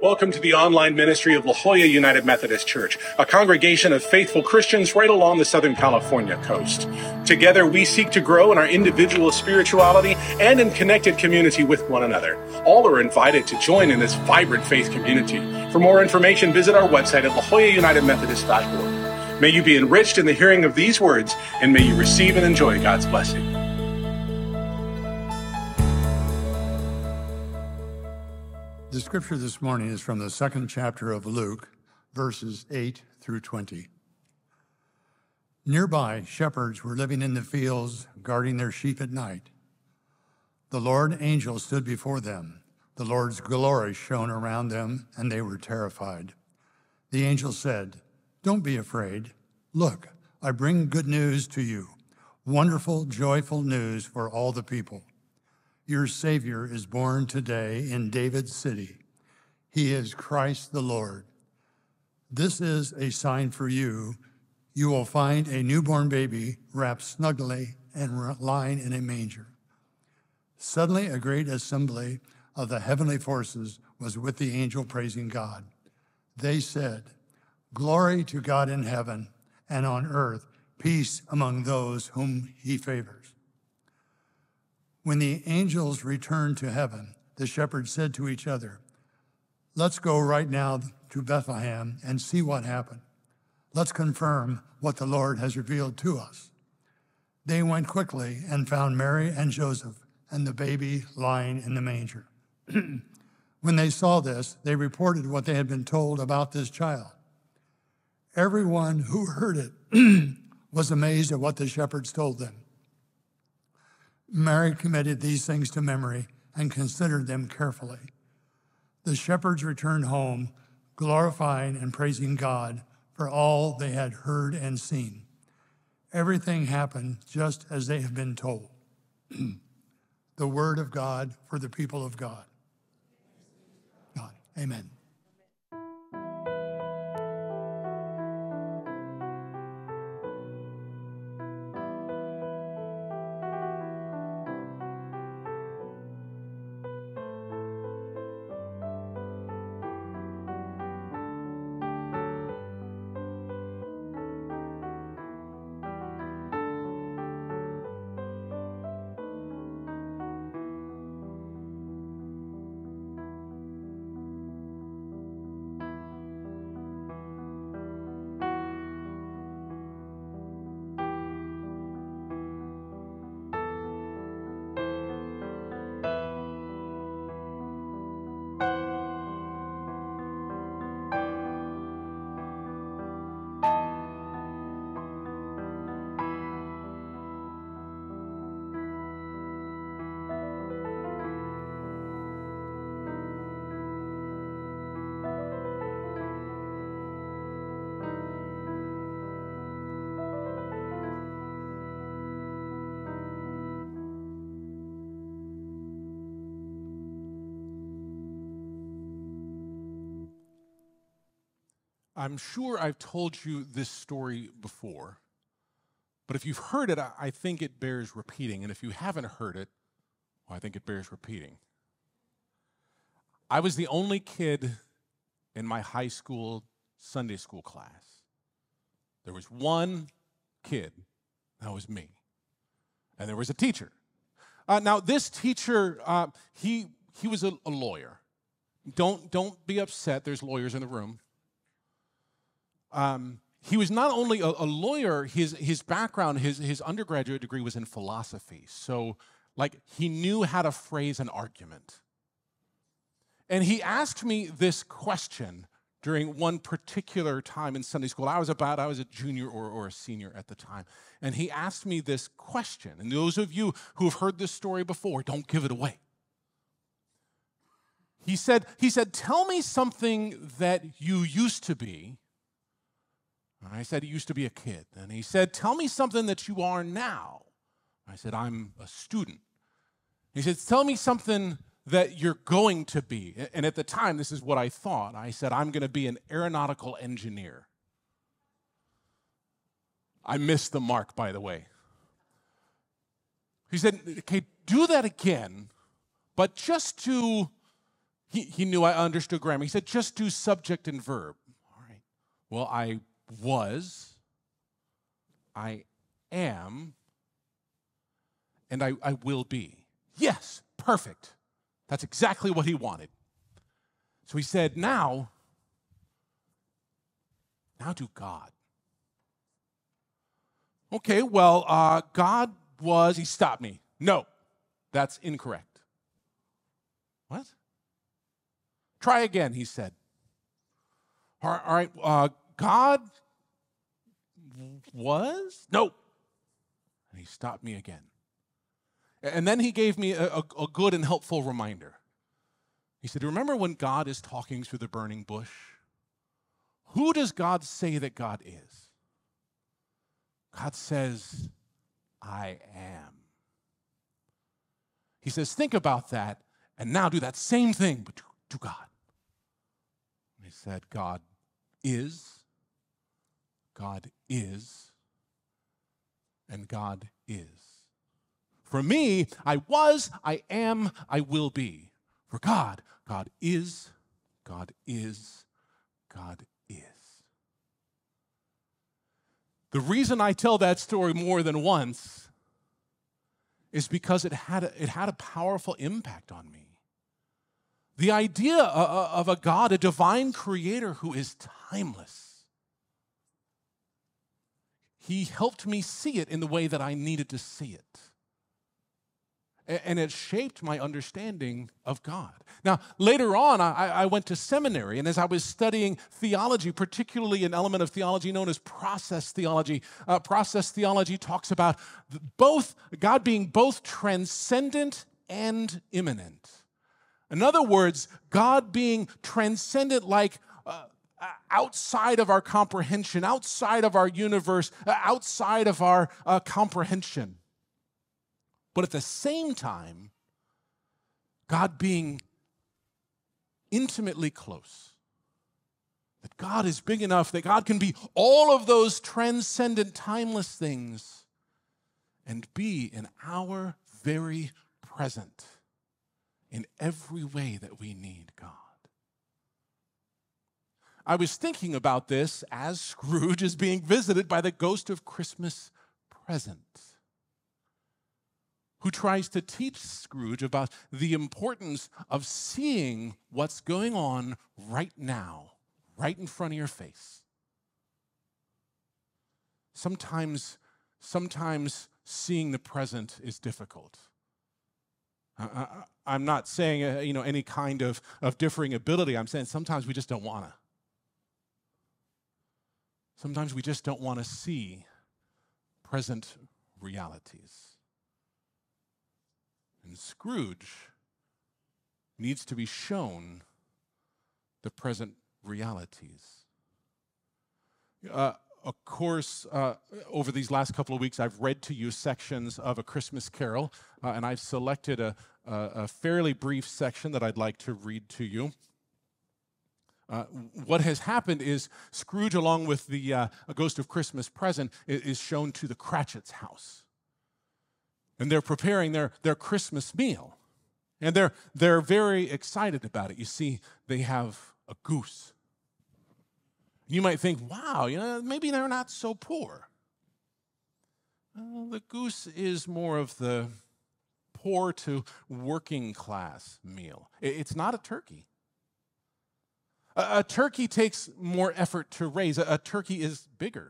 Welcome to the online ministry of La Jolla United Methodist Church, a congregation of faithful Christians right along the Southern California coast. Together, we seek to grow in our individual spirituality and in connected community with one another. All are invited to join in this vibrant faith community. For more information, visit our website at lajollaunitedmethodist.org. May you be enriched in the hearing of these words, and may you receive and enjoy God's blessing. The scripture this morning is from the second chapter of Luke, verses 8 through 20. Nearby, shepherds were living in the fields, guarding their sheep at night. The Lord's angel stood before them. The Lord's glory shone around them, and they were terrified. The angel said, "Don't be afraid. Look, I bring good news to you, wonderful, joyful news for all the people. Your Savior is born today in David's city. He is Christ the Lord. This is a sign for you. You will find a newborn baby wrapped snugly and lying in a manger." Suddenly, a great assembly of the heavenly forces was with the angel praising God. They said, "Glory to God in heaven, and on earth, peace among those whom he favors." When the angels returned to heaven, the shepherds said to each other, "Let's go right now to Bethlehem and see what happened. Let's confirm what the Lord has revealed to us." They went quickly and found Mary and Joseph and the baby lying in the manger. When they saw this, they reported what they had been told about this child. Everyone who heard it was amazed at what the shepherds told them. Mary committed these things to memory and considered them carefully. The shepherds returned home, glorifying and praising God for all they had heard and seen. Everything happened just as they had been told. The word of God for the people of God. God, amen. I'm sure I've told you this story before, but if you've heard it, I think it bears repeating. And if you haven't heard it, well, I think it bears repeating. I was the only kid in my high school Sunday school class. There was one kid, that was me. And there was a teacher. Now, this teacher, he was a lawyer. Don't be upset, there's lawyers in the room. He was not only a lawyer, his background, his undergraduate degree was in philosophy. So, he knew how to phrase an argument. And he asked me this question during one particular time in Sunday school. I was a junior or a senior at the time. And he asked me this question. And those of you who have heard this story before, don't give it away. He said, "Tell me something that you used to be." I said, "He used to be a kid." And he said, "Tell me something that you are now." I said, "I'm a student." He said, "Tell me something that you're going to be." And at the time, this is what I thought. I said, "I'm going to be an aeronautical engineer." I missed the mark, by the way. He said, "Okay, do that again, but just to He knew I understood grammar. He said, just do subject and verb. All right. Well, I was, I am, and I will be. Yes, perfect. That's exactly what he wanted. So he said, now do God. Okay, well, God was, he stopped me. No, that's incorrect. What? Try again, he said. All right, God was? No. And he stopped me again. And then he gave me a good and helpful reminder. He said, remember when God is talking through the burning bush? Who does God say that God is? God says, I am. He says, think about that, and now do that same thing, but to God. And he said, God is, and God is. For me, I was, I am, I will be. For God, God is, God is, God is. The reason I tell that story more than once is because it had a powerful impact on me. The idea of a God, a divine creator who is timeless. He helped me see it in the way that I needed to see it. And it shaped my understanding of God. Now, later on, I went to seminary, and as I was studying theology, particularly an element of theology known as process theology talks about both God being both transcendent and immanent. In other words, God being transcendent, like outside of our comprehension, outside of our universe, outside of our comprehension. But at the same time, God being intimately close. That God is big enough that God can be all of those transcendent, timeless things and be in our very present in every way that we need God. I was thinking about this as Scrooge is being visited by the ghost of Christmas Present, who tries to teach Scrooge about the importance of seeing what's going on right now, right in front of your face. Sometimes seeing the present is difficult. I'm not saying any kind of differing ability. I'm saying sometimes we just don't want to. Sometimes we just don't want to see present realities. And Scrooge needs to be shown the present realities. Of course, over these last couple of weeks, I've read to you sections of A Christmas Carol, and I've selected a fairly brief section that I'd like to read to you. What has happened is Scrooge, along with the A Ghost of Christmas Present, is shown to the Cratchit's house. And they're preparing their Christmas meal. And they're very excited about it. You see, they have a goose. You might think, wow, maybe they're not so poor. Well, the goose is more of the poor to working class meal. It's not a turkey. A turkey takes more effort to raise. A turkey is bigger.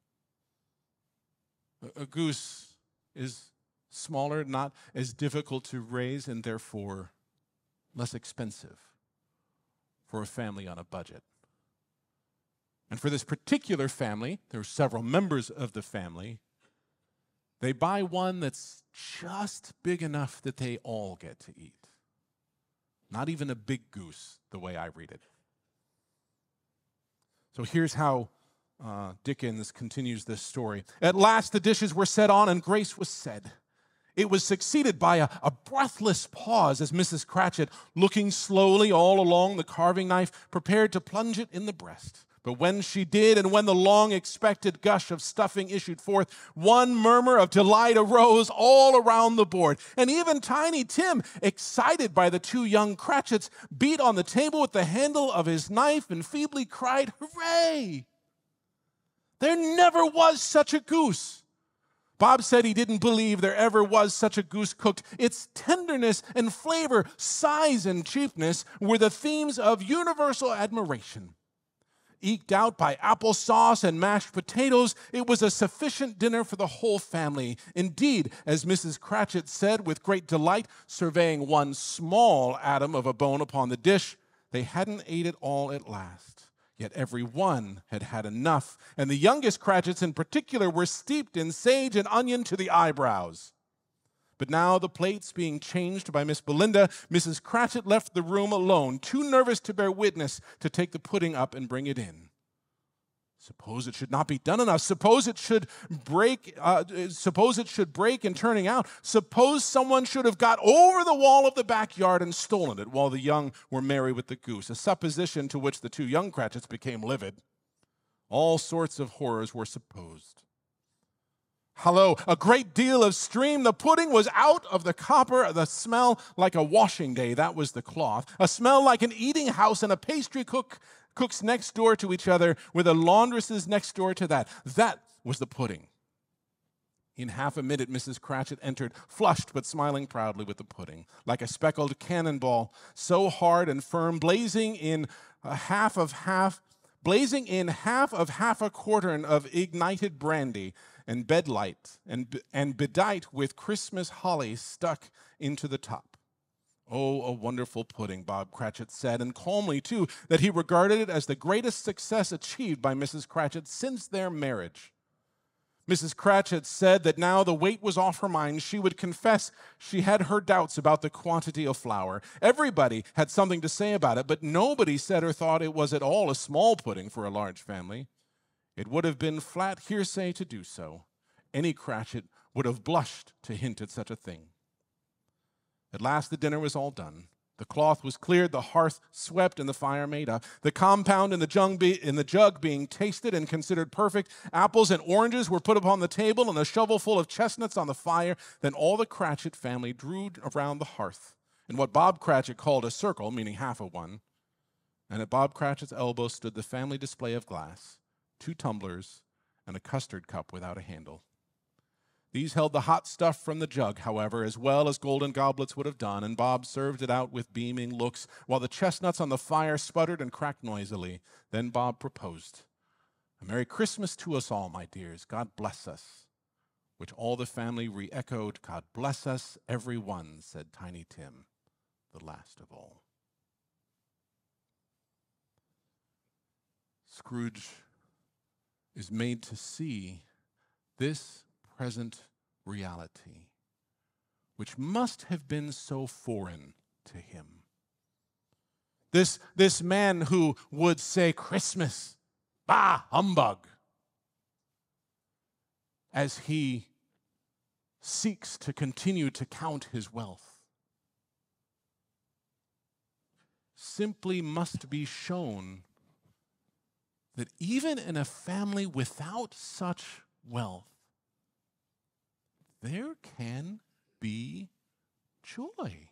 A goose is smaller, not as difficult to raise, and therefore less expensive for a family on a budget. And for this particular family, there are several members of the family, they buy one that's just big enough that they all get to eat. Not even a big goose, the way I read it. So here's how Dickens continues this story. At last the dishes were set on and grace was said. It was succeeded by a breathless pause as Mrs. Cratchit, looking slowly all along the carving knife, prepared to plunge it in the breast. But when she did, and when the long-expected gush of stuffing issued forth, one murmur of delight arose all around the board. And even Tiny Tim, excited by the two young Cratchits, beat on the table with the handle of his knife and feebly cried, "Hooray! There never was such a goose." Bob said he didn't believe there ever was such a goose cooked. Its tenderness and flavor, size and cheapness were the themes of universal admiration. Eked out by applesauce and mashed potatoes, it was a sufficient dinner for the whole family. Indeed, as Mrs. Cratchit said with great delight, surveying one small atom of a bone upon the dish, they hadn't ate it all at last. Yet every one had had enough, and the youngest Cratchits in particular were steeped in sage and onion to the eyebrows. But now, the plates being changed by Miss Belinda, Mrs. Cratchit left the room alone, too nervous to bear witness to take the pudding up and bring it in. Suppose it should not be done enough. Suppose it should break in turning out. Suppose someone should have got over the wall of the backyard and stolen it while the young were merry with the goose, a supposition to which the two young Cratchits became livid. All sorts of horrors were supposed. Hello, a great deal of steam. The pudding was out of the copper, the smell like a washing day, that was the cloth, a smell like an eating house and a pastry cooks next door to each other with a laundresses next door to that. That was the pudding. In half a minute, Mrs. Cratchit entered, flushed but smiling proudly with the pudding, like a speckled cannonball, so hard and firm, blazing in half of half a quartern of ignited brandy, and bedlight, and bedight with Christmas holly stuck into the top. Oh, a wonderful pudding, Bob Cratchit said, and calmly, too, that he regarded it as the greatest success achieved by Mrs. Cratchit since their marriage. Mrs. Cratchit said that now the weight was off her mind, she would confess she had her doubts about the quantity of flour. Everybody had something to say about it, but nobody said or thought it was at all a small pudding for a large family. It would have been flat hearsay to do so. Any Cratchit would have blushed to hint at such a thing. At last the dinner was all done. The cloth was cleared, the hearth swept, and the fire made up. The compound in the jug being tasted and considered perfect, apples and oranges were put upon the table, and a shovelful of chestnuts on the fire. Then all the Cratchit family drew around the hearth in what Bob Cratchit called a circle, meaning half of one. And at Bob Cratchit's elbow stood the family display of glass, 2 tumblers, and a custard cup without a handle. These held the hot stuff from the jug, however, as well as golden goblets would have done, and Bob served it out with beaming looks, while the chestnuts on the fire sputtered and cracked noisily. Then Bob proposed, "A Merry Christmas to us all, my dears. God bless us." Which all the family re-echoed, "God bless us, every one," said Tiny Tim, the last of all. Scrooge is made to see this present reality, which must have been so foreign to him. This man who would say, "Christmas, bah, humbug," as he seeks to continue to count his wealth, simply must be shown that even in a family without such wealth, there can be joy.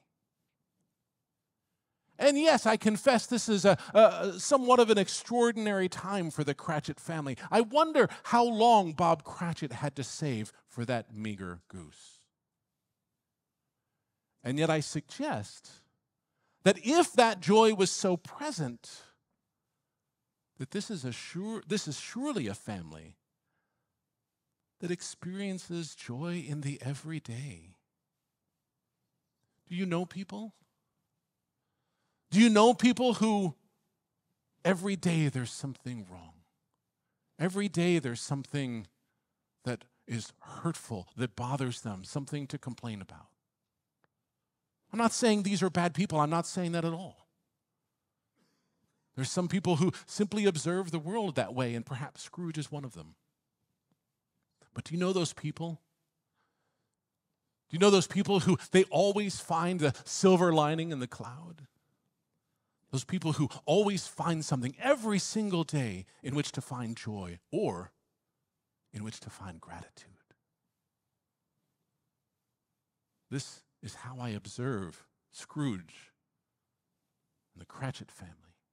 And yes, I confess this is a somewhat of an extraordinary time for the Cratchit family. I wonder how long Bob Cratchit had to save for that meager goose. And yet I suggest that if that joy was so present, that this is surely a family that experiences joy in the everyday. Do you know people? Do you know people who every day there's something wrong? Every day there's something that is hurtful, that bothers them, something to complain about. I'm not saying these are bad people. I'm not saying that at all. There's some people who simply observe the world that way, and perhaps Scrooge is one of them. But do you know those people? Do you know those people who they always find the silver lining in the cloud? Those people who always find something every single day in which to find joy or in which to find gratitude. This is how I observe Scrooge and the Cratchit family.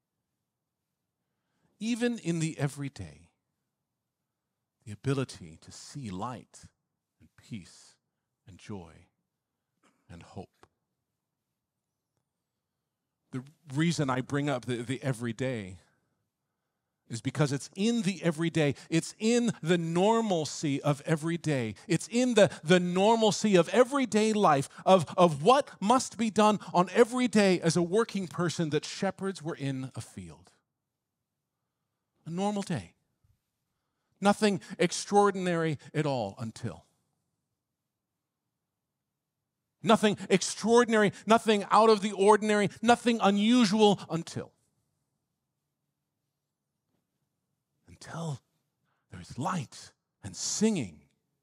Even in the everyday, the ability to see light and peace and joy and hope. The reason I bring up the everyday is because it's in the everyday. It's in the normalcy of every day. It's in the normalcy of everyday life, of what must be done on every day as a working person, that shepherds were in a field. A normal day. Nothing extraordinary at all until. Nothing extraordinary, nothing out of the ordinary, nothing unusual until there's light and singing.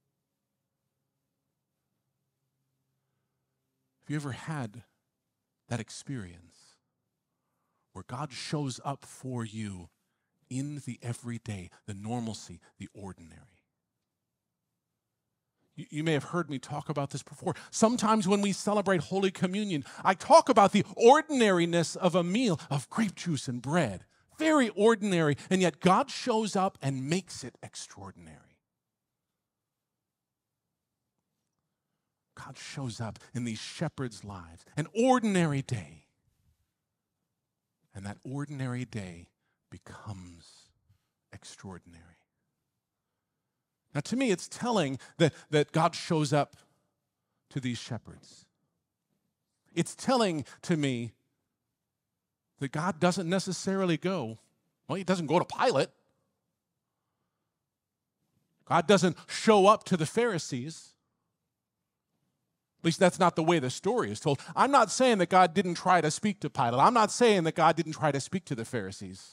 Have you ever had that experience where God shows up for you in the everyday, the normalcy, the ordinary? You may have heard me talk about this before. Sometimes when we celebrate Holy Communion, I talk about the ordinariness of a meal of grape juice and bread. Very ordinary, and yet God shows up and makes it extraordinary. God shows up in these shepherds' lives, an ordinary day. And that ordinary day becomes extraordinary. Now, to me, it's telling that God shows up to these shepherds. It's telling to me that God doesn't necessarily go, well, he doesn't go to Pilate. God doesn't show up to the Pharisees. At least that's not the way the story is told. I'm not saying that God didn't try to speak to Pilate. I'm not saying that God didn't try to speak to the Pharisees.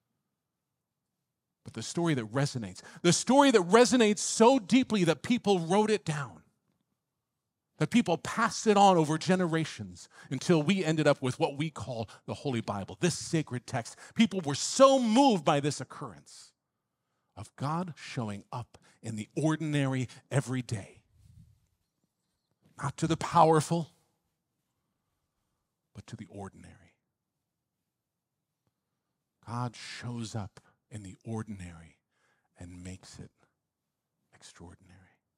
But the story that resonates so deeply that people wrote it down, that people passed it on over generations until we ended up with what we call the Holy Bible, this sacred text. People were so moved by this occurrence of God showing up in the ordinary everyday. Not to the powerful, but to the ordinary. God shows up in the ordinary and makes it extraordinary.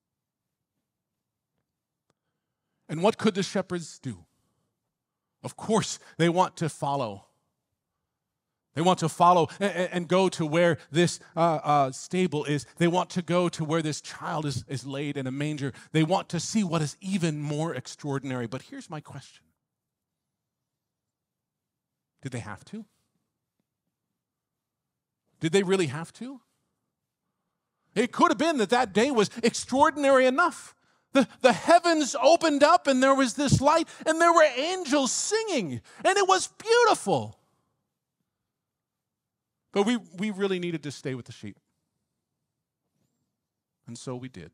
And what could the shepherds do? Of course, they want to follow. They want to follow and go to where this stable is. They want to go to where this child is laid in a manger. They want to see what is even more extraordinary. But here's my question. Did they have to? Did they really have to? It could have been that day was extraordinary enough. The heavens opened up and there was this light and there were angels singing and it was beautiful. But we really needed to stay with the sheep. And so we did.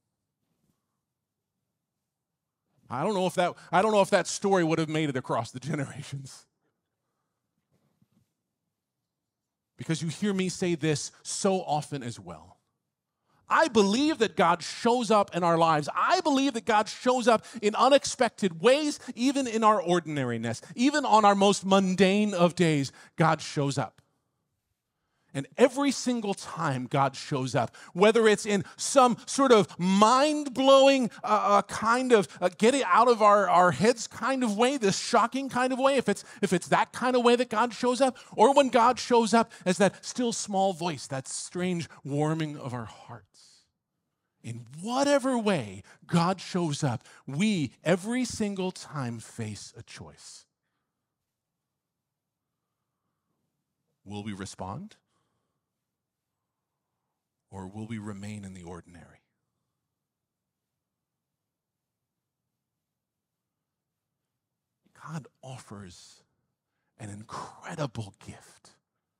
I don't know if that story would have made it across the generations. Because you hear me say this so often as well. I believe that God shows up in our lives. I believe that God shows up in unexpected ways, even in our ordinariness. Even on our most mundane of days, God shows up. And every single time God shows up, whether it's in some sort of mind-blowing kind of get it out of our heads kind of way, this shocking kind of way, if it's that kind of way that God shows up, or when God shows up as that still small voice, that strange warming of our hearts. In whatever way God shows up, we every single time face a choice. Will we respond? Or will we remain in the ordinary? God offers an incredible gift.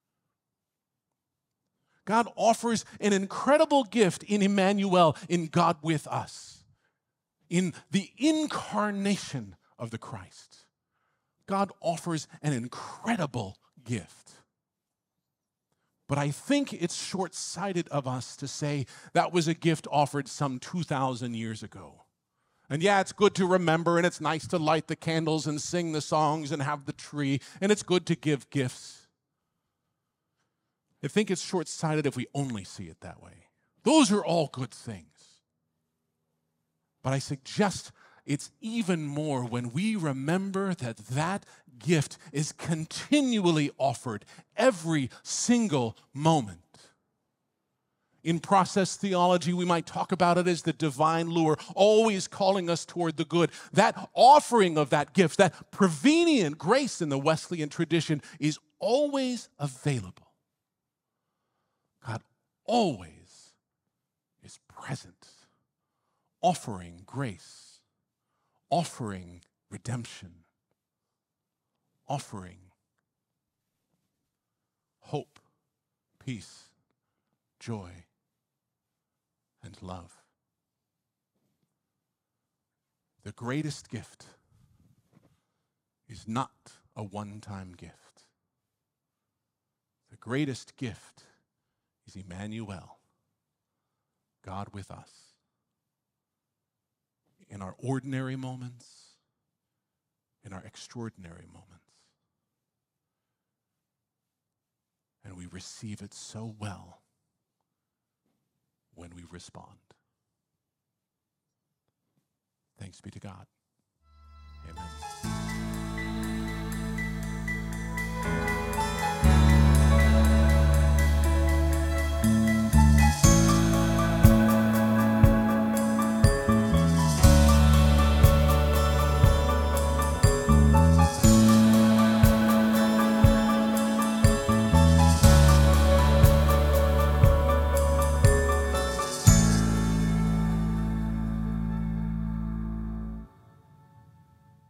God offers an incredible gift in Emmanuel, in God with us, in the incarnation of the Christ. God offers an incredible gift. But I think it's short-sighted of us to say that was a gift offered some 2,000 years ago. And yeah, it's good to remember, and it's nice to light the candles and sing the songs and have the tree, and it's good to give gifts. I think it's short-sighted if we only see it that way. Those are all good things. But I suggest it's even more when we remember that that gift is continually offered every single moment. In process theology, we might talk about it as the divine lure, always calling us toward the good. That offering of that gift, that prevenient grace in the Wesleyan tradition is always available. God always is present, offering grace, offering redemption, offering hope, peace, joy, and love. The greatest gift is not a one-time gift. The greatest gift is Emmanuel, God with us, in our ordinary moments, in our extraordinary moments. And we receive it so well when we respond. Thanks be to God. Amen.